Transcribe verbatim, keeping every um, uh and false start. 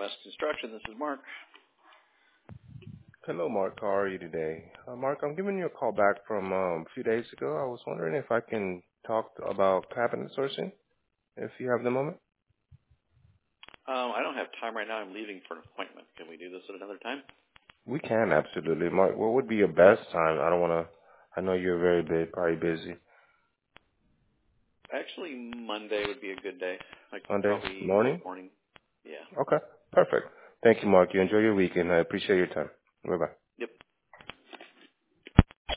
West Construction. This is Mark. Hello, Mark. How are you today? Uh, Mark, I'm giving you a call back from um, a few days ago. I was wondering if I can talk about cabinet sourcing, if you have the moment. Um, I don't have time right now. I'm leaving for an appointment. Can we do this at another time? We can, absolutely. Mark, what would be your best time? I don't want to, I know you're very big, probably busy. Actually, Monday would be a good day. Like Monday probably morning? mid-morning. Yeah. Okay, perfect. Thank you, Mark. You enjoy your weekend. I appreciate your time. Bye-bye.